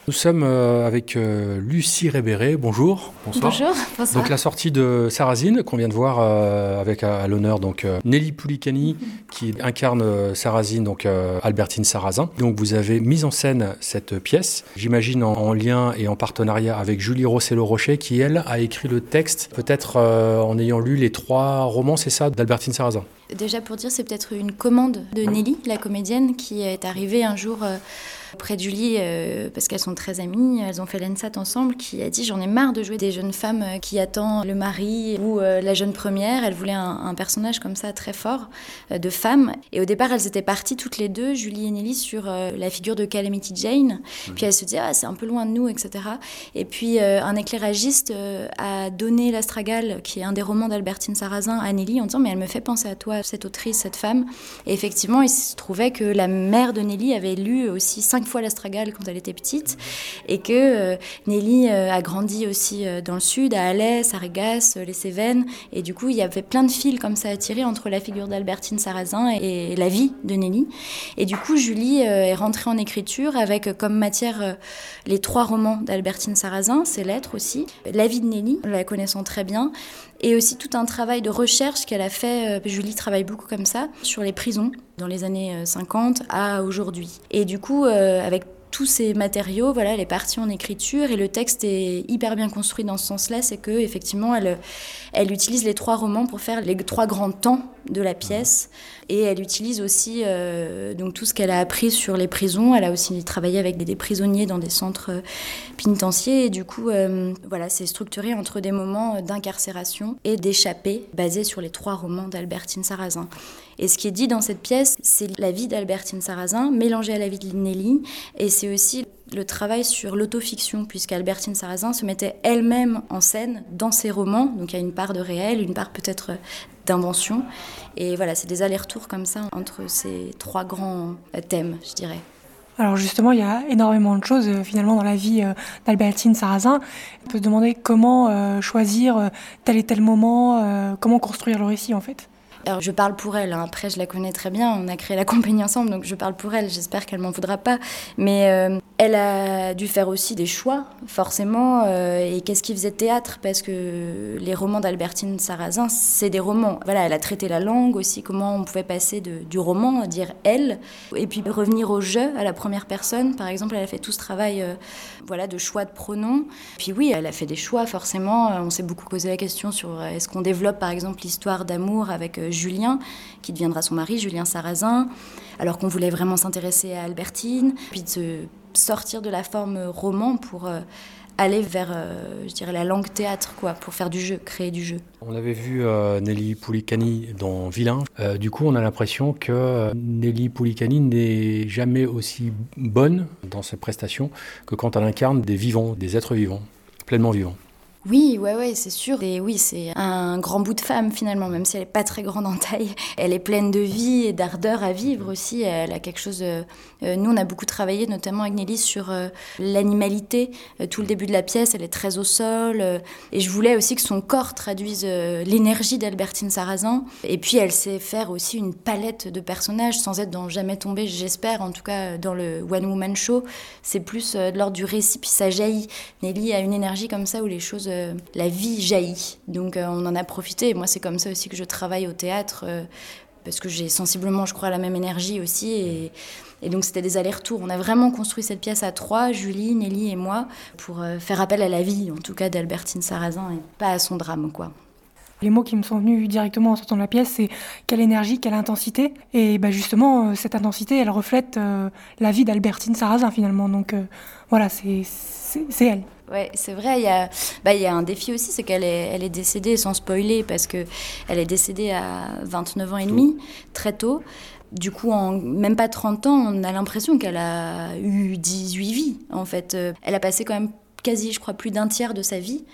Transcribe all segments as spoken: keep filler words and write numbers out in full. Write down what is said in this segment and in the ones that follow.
Nous sommes euh, avec euh, Lucie Rébéré. Bonjour. Bonsoir. Bonjour. Bonsoir. Donc la sortie de Sarrazine qu'on vient de voir euh, avec à, à l'honneur donc euh, Nelly Pouliccani mm-hmm. qui incarne euh, Sarrazine, donc euh, Albertine Sarrazin. Donc vous avez mis en scène cette pièce, j'imagine en, en lien et en partenariat avec Julie Rossello-Rocher qui elle a écrit le texte, peut-être euh, en ayant lu les trois romans, c'est ça, d'Albertine Sarrazin. Déjà pour dire, c'est peut-être une commande de Nelly, la comédienne, qui est arrivée un jour euh, auprès de Julie, euh, parce qu'elles sont très amies, elles ont fait l'ENSAT ensemble, qui a dit « J'en ai marre de jouer des jeunes femmes qui attendent le mari ou euh, la jeune première ». Elle voulait un, un personnage comme ça très fort, euh, de femme. Et au départ, elles étaient parties toutes les deux, Julie et Nelly, sur euh, la figure de Calamity Jane. Mmh. Puis elles se disaient ah, « c'est un peu loin de nous », et cetera. Et puis euh, un éclairagiste euh, a donné l'Astragale, qui est un des romans d'Albertine Sarrazin, à Nelly, en disant « Mais elle me fait penser à toi, cette autrice, cette femme ». Et effectivement, il se trouvait que la mère de Nelly avait lu aussi cinq fois l'Astragale quand elle était petite, et que euh, Nelly euh, a grandi aussi euh, dans le sud, à Alès, à Régas, euh, les Cévennes, et du coup, il y avait plein de fils comme ça à tirer entre la figure d'Albertine Sarrazin et, et la vie de Nelly. Et du coup, Julie euh, est rentrée en écriture avec euh, comme matière euh, les trois romans d'Albertine Sarrazin, ses lettres aussi, la vie de Nelly, la connaissant très bien, et aussi tout un travail de recherche qu'elle a fait. Euh, Julie travaille beaucoup comme ça, sur les prisons, dans les années cinquante à aujourd'hui. Et du coup, euh, avec tous ces matériaux, voilà, elle est partie en écriture et le texte est hyper bien construit dans ce sens-là, c'est que effectivement, elle, elle utilise les trois romans pour faire les trois grands temps de la pièce, et elle utilise aussi euh, donc tout ce qu'elle a appris sur les prisons. Elle a aussi travaillé avec des, des prisonniers dans des centres euh, pénitentiaires, et du coup, euh, voilà, c'est structuré entre des moments d'incarcération et d'échappée, basés sur les trois romans d'Albertine Sarrazin. Et ce qui est dit dans cette pièce, c'est la vie d'Albertine Sarrazin mélangée à la vie de Nelly, et c'est aussi le travail sur l'autofiction, puisqu'Albertine Sarrazin se mettait elle-même en scène dans ses romans, donc il y a une part de réel, une part peut-être d'invention, et voilà, c'est des allers-retours comme ça entre ces trois grands thèmes, je dirais. Alors justement, il y a énormément de choses euh, finalement dans la vie euh, d'Albertine Sarrazin. On peut se demander comment euh, choisir euh, tel et tel moment, euh, comment construire le récit en fait. Alors, je parle pour elle, hein. Après je la connais très bien, on a créé la compagnie ensemble, donc je parle pour elle, j'espère qu'elle m'en voudra pas. Mais euh, elle a dû faire aussi des choix, forcément, euh, et qu'est-ce qui faisait théâtre, parce que les romans d'Albertine Sarrazin, c'est des romans. Voilà, elle a traité la langue aussi, comment on pouvait passer de, du roman, dire elle, et puis revenir au je, à la première personne, par exemple, elle a fait tout ce travail euh, voilà, de choix de pronoms. Puis oui, elle a fait des choix, forcément, on s'est beaucoup posé la question sur euh, est-ce qu'on développe, par exemple, l'histoire d'amour avec euh, Julien, qui deviendra son mari, Julien Sarrazin, alors qu'on voulait vraiment s'intéresser à Albertine, puis de se sortir de la forme roman pour euh, aller vers, euh, je dirais, la langue théâtre, quoi, pour faire du jeu, créer du jeu. On avait vu euh, Nelly Pouliccani dans Vilain. Euh, du coup, on a l'impression que euh, Nelly Pouliccani n'est jamais aussi bonne dans ses prestations que quand elle incarne des vivants, des êtres vivants, pleinement vivants. Oui, ouais, ouais, c'est sûr. Et oui, c'est un grand bout de femme finalement, même si elle n'est pas très grande en taille. Elle est pleine de vie et d'ardeur à vivre aussi. Elle a quelque chose. Euh, nous, on a beaucoup travaillé, notamment avec Nelly, sur euh, l'animalité. Euh, tout le début de la pièce, elle est très au sol. Euh, et je voulais aussi que son corps traduise euh, l'énergie d'Albertine Sarrazin. Et puis, elle sait faire aussi une palette de personnages sans être dans Jamais tombé, j'espère. En tout cas, dans le One Woman Show, c'est plus euh, de l'ordre du récit, puis ça jaillit. Nelly a une énergie comme ça où les choses Euh, la vie jaillit. Donc euh, on en a profité. Et moi, c'est comme ça aussi que je travaille au théâtre, euh, parce que j'ai sensiblement, je crois, la même énergie aussi. Et, et donc, c'était des allers-retours. On a vraiment construit cette pièce à trois, Julie, Nelly et moi, pour euh, faire appel à la vie, en tout cas, d'Albertine Sarrazin, et pas à son drame, quoi. Les mots qui me sont venus directement en sortant de la pièce, c'est quelle énergie, quelle intensité. Et bah justement, cette intensité, elle reflète euh, la vie d'Albertine Sarrazin, finalement. Donc euh, voilà, c'est, c'est, c'est elle. Ouais, c'est vrai, il y a, bah, il y a un défi aussi, c'est qu'elle est, elle est décédée, sans spoiler, parce qu'elle est décédée à vingt-neuf ans et demi, très tôt. Du coup, en même pas trente ans, on a l'impression qu'elle a eu dix-huit vies, en fait. Elle a passé quand même quasi, je crois, plus d'un tiers de sa vie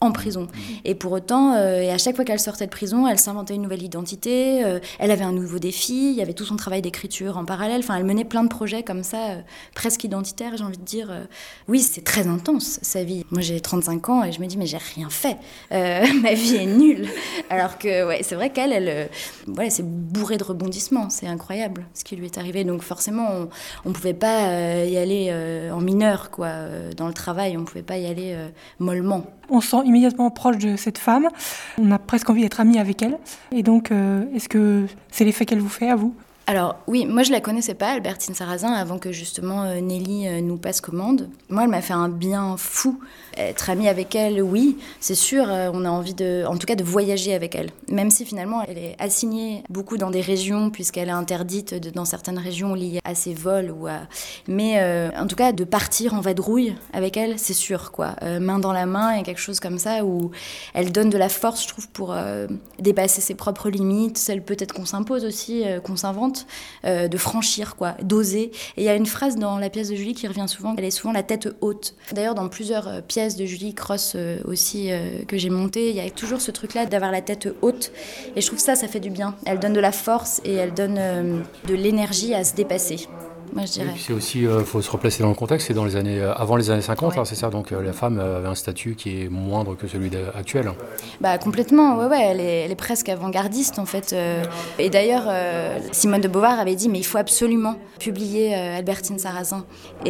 en prison. Et pour autant, euh, et à chaque fois qu'elle sortait de prison, elle s'inventait une nouvelle identité, euh, elle avait un nouveau défi, il y avait tout son travail d'écriture en parallèle, enfin elle menait plein de projets comme ça, euh, presque identitaires, j'ai envie de dire. Euh, oui, c'est très intense sa vie. Moi j'ai trente-cinq ans et je me dis mais j'ai rien fait, euh, ma vie est nulle. Alors que ouais, c'est vrai qu'elle, elle, euh, voilà, c'est bourré de rebondissements, c'est incroyable ce qui lui est arrivé. Donc forcément, on ne pouvait pas euh, y aller euh, en mineur, quoi, euh, dans le travail, on ne pouvait pas y aller euh, mollement. On se sent immédiatement proche de cette femme, on a presque envie d'être amis avec elle. Et donc, euh, est-ce que c'est l'effet qu'elle vous fait à vous ? Alors oui, moi je la connaissais pas, Albertine Sarrazin, avant que justement euh, Nelly euh, nous passe commande. Moi, elle m'a fait un bien fou. Être amie avec elle, oui, c'est sûr, euh, on a envie de, en tout cas de voyager avec elle. Même si finalement elle est assignée beaucoup dans des régions, puisqu'elle est interdite de, dans certaines régions liées à ses vols ou à... Mais euh, en tout cas de partir en vadrouille avec elle, c'est sûr, quoi. Euh, main dans la main, il y a quelque chose comme ça où elle donne de la force, je trouve, pour euh, dépasser ses propres limites, celles peut-être qu'on s'impose aussi, euh, qu'on s'invente. Euh, de franchir, quoi, d'oser. Et il y a une phrase dans la pièce de Julie qui revient souvent, elle est souvent la tête haute. D'ailleurs, dans plusieurs euh, pièces de Julie Cross euh, aussi euh, que j'ai montées, il y a toujours ce truc-là d'avoir la tête haute. Et je trouve que ça, ça fait du bien. Elle donne de la force et elle donne euh, de l'énergie à se dépasser. Moi, je dirais. Et puis c'est aussi, il euh, faut se replacer dans le contexte, c'est dans les années, euh, avant les années cinquante, ouais. hein, c'est ça, donc euh, la femme avait un statut qui est moindre que celui actuel. Bah complètement, ouais, ouais, elle est, elle est presque avant-gardiste en fait. Euh, et d'ailleurs, euh, Simone de Beauvoir avait dit, mais il faut absolument publier euh, Albertine Sarrazin.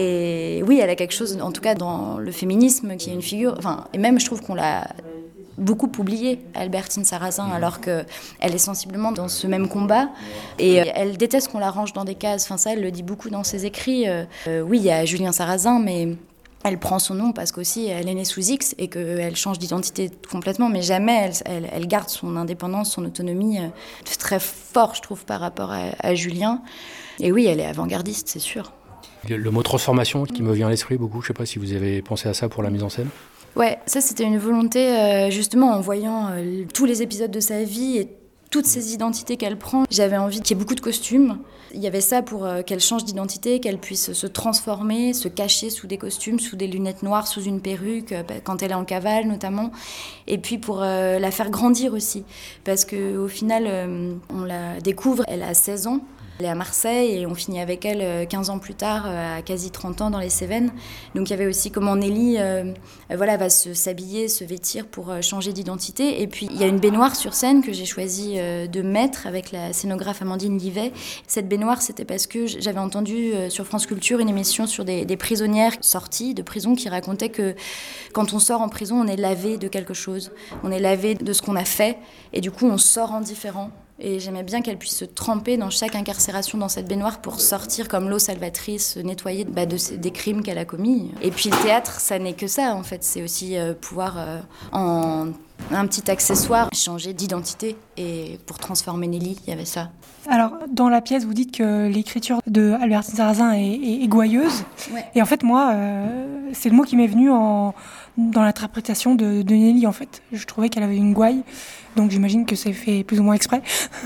Et oui, elle a quelque chose, en tout cas dans le féminisme, qui est une figure, enfin, et même je trouve qu'on l'a beaucoup oubliée, Albertine Sarrazin, alors qu'elle est sensiblement dans ce même combat. Et elle déteste qu'on la range dans des cases. Enfin, ça, elle le dit beaucoup dans ses écrits. Euh, oui, il y a Julien Sarrazin, mais elle prend son nom parce qu'aussi elle est née sous X et qu'elle change d'identité complètement, mais jamais elle, elle, elle garde son indépendance, son autonomie euh, très fort, je trouve, par rapport à, à Julien. Et oui, elle est avant-gardiste, c'est sûr. Le mot transformation qui me vient à l'esprit beaucoup, je ne sais pas si vous avez pensé à ça pour la mise en scène. Ouais, ça c'était une volonté, euh, justement, en voyant euh, tous les épisodes de sa vie et toutes ces identités qu'elle prend. J'avais envie qu'il y ait beaucoup de costumes. Il y avait ça pour euh, qu'elle change d'identité, qu'elle puisse se transformer, se cacher sous des costumes, sous des lunettes noires, sous une perruque, euh, quand elle est en cavale notamment. Et puis pour euh, la faire grandir aussi. Parce qu'au final, euh, on la découvre, elle a seize ans. Elle est à Marseille et on finit avec elle quinze ans plus tard, à quasi trente ans dans les Cévennes. Donc il y avait aussi comment Nelly euh, voilà, va se, s'habiller, se vêtir pour changer d'identité. Et puis il y a une baignoire sur scène que j'ai choisi euh, de mettre avec la scénographe Amandine Livet. Cette baignoire, c'était parce que j'avais entendu euh, sur France Culture une émission sur des, des prisonnières sorties de prison qui racontaient que quand on sort en prison, on est lavé de quelque chose. On est lavé de ce qu'on a fait et du coup on sort en différent. Et j'aimais bien qu'elle puisse se tremper dans chaque incarcération dans cette baignoire pour sortir comme l'eau salvatrice, nettoyer bah, de ces, des crimes qu'elle a commis. Et puis le théâtre, ça n'est que ça en fait. C'est aussi euh, pouvoir, euh, en un petit accessoire, changer d'identité. Et pour transformer Nelly, il y avait ça. Alors, dans la pièce, vous dites que l'écriture de Albertine Sarrazin est, est, est gouailleuse. Ouais. Et en fait, moi, euh, c'est le mot qui m'est venu en, dans l'interprétation de, de Nelly, en fait. Je trouvais qu'elle avait une gouaille, donc j'imagine que c'est fait plus ou moins exprès.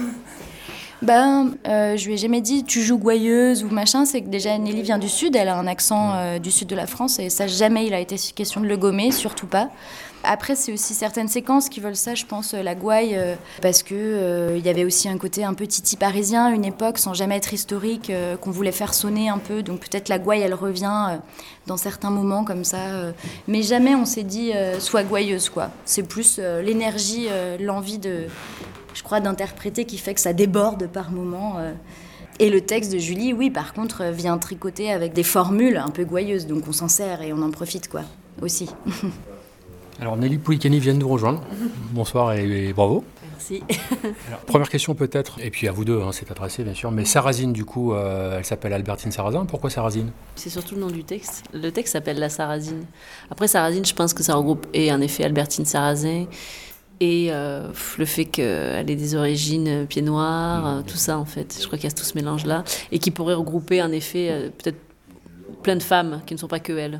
Ben, euh, je lui ai jamais dit tu joues gouailleuse ou machin, c'est que déjà Nelly vient du sud, elle a un accent euh, du sud de la France et ça jamais il a été question de le gommer, surtout pas. Après c'est aussi certaines séquences qui veulent ça, je pense, la gouaille, euh, parce que euh, il y avait aussi un côté un peu titi parisien, une époque sans jamais être historique, euh, qu'on voulait faire sonner un peu, donc peut-être la gouaille elle revient euh, dans certains moments comme ça, euh, mais jamais on s'est dit euh, sois gouailleuse quoi. C'est plus euh, l'énergie, euh, l'envie de je crois, d'interpréter qui fait que ça déborde par moments. Et le texte de Julie, oui, par contre, vient tricoter avec des formules un peu gouailleuses, donc on s'en sert et on en profite, quoi, aussi. Alors, Nelly Poulicani vient de nous rejoindre. Bonsoir et, et bravo. Merci. Alors, première question peut-être, et puis à vous deux, hein, c'est adressé bien sûr, mais Sarrazine, du coup, euh, elle s'appelle Albertine Sarrazin. Pourquoi Sarrazine ? C'est surtout le nom du texte. Le texte s'appelle La Sarrazine. Après, Sarrazine, je pense que ça regroupe, et en effet, Albertine Sarrazin, et euh, le fait qu'elle ait des origines pieds noirs, euh, tout ça en fait, je crois qu'il y a tout ce mélange-là, et qui pourrait regrouper en effet euh, peut-être plein de femmes qui ne sont pas que elle.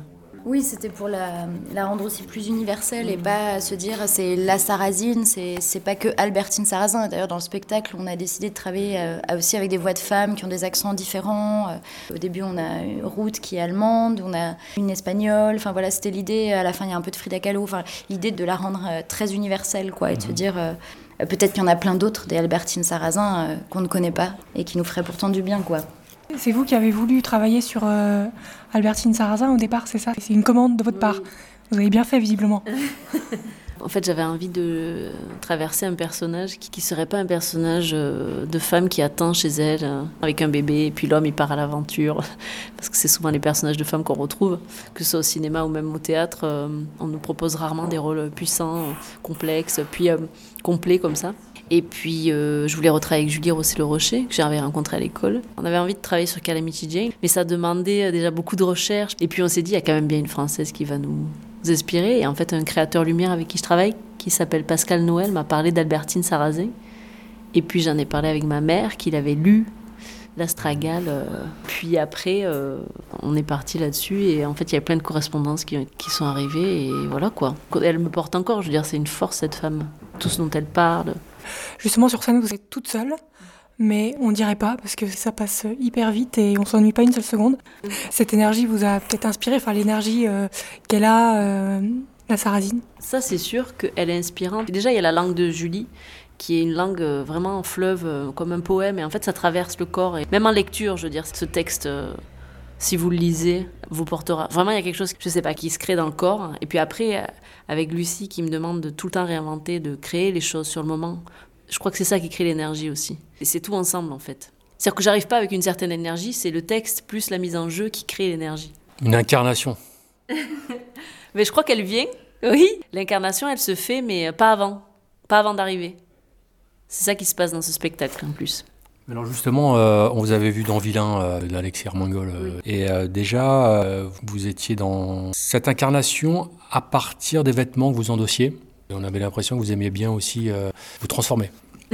Oui, c'était pour la, la rendre aussi plus universelle et pas se dire c'est la Sarrazine, c'est, c'est pas que Albertine Sarrazin. D'ailleurs, dans le spectacle, on a décidé de travailler euh, aussi avec des voix de femmes qui ont des accents différents. Euh, au début, on a une Ruth qui est allemande, on a une espagnole. Enfin voilà, c'était l'idée. À la fin, il y a un peu de Frida Kahlo. Enfin, l'idée de la rendre euh, très universelle, quoi, et de mmh. se dire euh, peut-être qu'il y en a plein d'autres, des Albertine Sarrazin euh, qu'on ne connaît pas et qui nous feraient pourtant du bien, quoi. C'est vous qui avez voulu travailler sur euh, Albertine Sarrazin au départ, c'est ça? C'est une commande de votre part. Oui. Vous avez bien fait, visiblement. En fait, j'avais envie de traverser un personnage qui ne serait pas un personnage de femme qui attend chez elle avec un bébé, et puis l'homme, il part à l'aventure. Parce que c'est souvent les personnages de femmes qu'on retrouve, que ce soit au cinéma ou même au théâtre. On nous propose rarement des rôles puissants, complexes, puis euh, complets comme ça. Et puis, euh, je voulais retravailler avec Julie Rossé-le-Rocher, que j'avais rencontrée à l'école. On avait envie de travailler sur Calamity Jane, mais ça demandait déjà beaucoup de recherche. Et puis, on s'est dit, il y a quand même bien une Française qui va nous inspirer. Et en fait, un créateur lumière avec qui je travaille, qui s'appelle Pascal Noël, m'a parlé d'Albertine Sarrazin. Et puis, j'en ai parlé avec ma mère, qui l'avait lu, l'Astragale. Euh, puis après, euh, on est parti là-dessus. Et en fait, il y a plein de correspondances qui, qui sont arrivées. Et voilà, quoi. Elle me porte encore. Je veux dire, c'est une force, cette femme. Tout ce dont elle parle. Justement, sur scène, vous êtes toute seule, mais on dirait pas, parce que ça passe hyper vite et on s'ennuie pas une seule seconde. Cette énergie vous a peut-être inspiré, enfin l'énergie euh, qu'elle a, euh, la Sarrazine. Ça, c'est sûr qu'elle est inspirante. Déjà, il y a la langue de Julie, qui est une langue vraiment en fleuve, euh, comme un poème, et en fait, ça traverse le corps. Et même en lecture, je veux dire, ce texte... Euh, si vous le lisez, vous portera... Vraiment, il y a quelque chose, je sais pas, qui se crée dans le corps. Et puis après, avec Lucie, qui me demande de tout le temps réinventer, de créer les choses sur le moment, je crois que c'est ça qui crée l'énergie aussi. Et c'est tout ensemble, en fait. C'est-à-dire que j'arrive pas avec une certaine énergie, c'est le texte plus la mise en jeu qui crée l'énergie. Une incarnation. Mais je crois qu'elle vient, oui. L'incarnation, elle se fait, mais pas avant. Pas avant d'arriver. C'est ça qui se passe dans ce spectacle, en plus. Alors justement, euh, on vous avait vu dans Vilain euh, d'Alexis Armengol, euh, oui. et euh, déjà, euh, vous étiez dans cette incarnation à partir des vêtements que vous endossiez. Et on avait l'impression que vous aimiez bien aussi euh, vous transformer.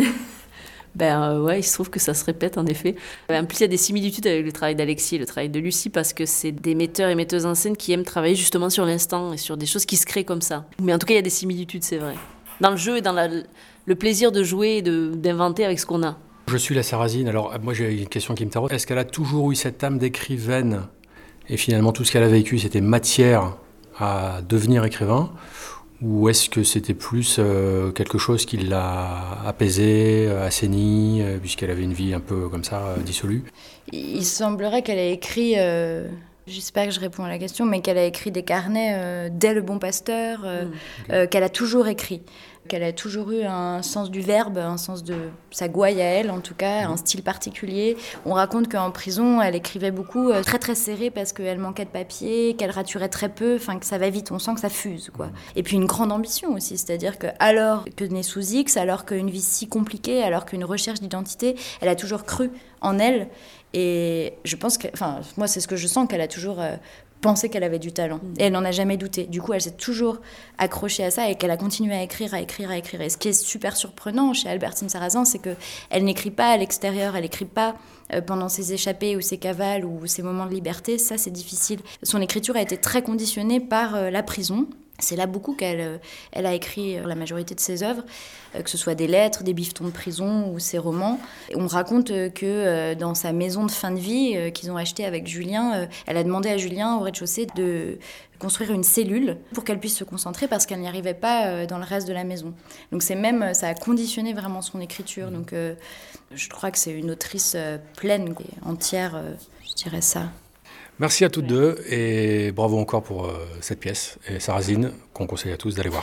Ben euh, ouais, il se trouve que ça se répète en effet. En plus, il y a des similitudes avec le travail d'Alexis et le travail de Lucie, parce que c'est des metteurs et metteuses en scène qui aiment travailler justement sur l'instant et sur des choses qui se créent comme ça. Mais en tout cas, il y a des similitudes, c'est vrai. Dans le jeu et dans la, le plaisir de jouer et de, d'inventer avec ce qu'on a. Je suis la Sarrazine, alors moi j'ai une question qui me taraude. Est-ce qu'elle a toujours eu cette âme d'écrivaine et finalement tout ce qu'elle a vécu c'était matière à devenir écrivain, ou est-ce que c'était plus euh, quelque chose qui l'a apaisée, assainie, euh, puisqu'elle avait une vie un peu comme ça, euh, dissolue? Il semblerait qu'elle ait écrit... Euh... J'espère que je réponds à la question, mais qu'elle a écrit des carnets euh, dès Le Bon Pasteur, euh, mmh, okay. euh, qu'elle a toujours écrit, qu'elle a toujours eu un sens du verbe, un sens de sa gouaille à elle, en tout cas, mmh. un style particulier. On raconte qu'en prison, elle écrivait beaucoup, euh, très très serré, parce qu'elle manquait de papier, qu'elle raturait très peu, enfin que ça va vite, on sent que ça fuse, quoi. Et puis une grande ambition aussi, c'est-à-dire que alors que née sous X, alors qu'une vie si compliquée, alors qu'une recherche d'identité, elle a toujours cru en elle. Et je pense que, enfin, moi, c'est ce que je sens, qu'elle a toujours euh, pensé qu'elle avait du talent. Et elle n'en a jamais douté. Du coup, elle s'est toujours accrochée à ça et qu'elle a continué à écrire, à écrire, à écrire. Et ce qui est super surprenant chez Albertine Sarrazin, c'est qu'elle n'écrit pas à l'extérieur, elle n'écrit pas euh, pendant ses échappées ou ses cavales ou ses moments de liberté. Ça, c'est difficile. Son écriture a été très conditionnée par euh, la prison. C'est là beaucoup qu'elle elle a écrit la majorité de ses œuvres, que ce soit des lettres, des bifetons de prison ou ses romans. On raconte que dans sa maison de fin de vie qu'ils ont achetée avec Julien, elle a demandé à Julien au rez-de-chaussée de construire une cellule pour qu'elle puisse se concentrer parce qu'elle n'y arrivait pas dans le reste de la maison. Donc c'est même, ça a conditionné vraiment son écriture. Donc euh, je crois que c'est une autrice pleine et entière, je dirais ça. Merci à toutes deux et bravo encore pour euh, cette pièce et Sarrazine qu'on conseille à tous d'aller voir.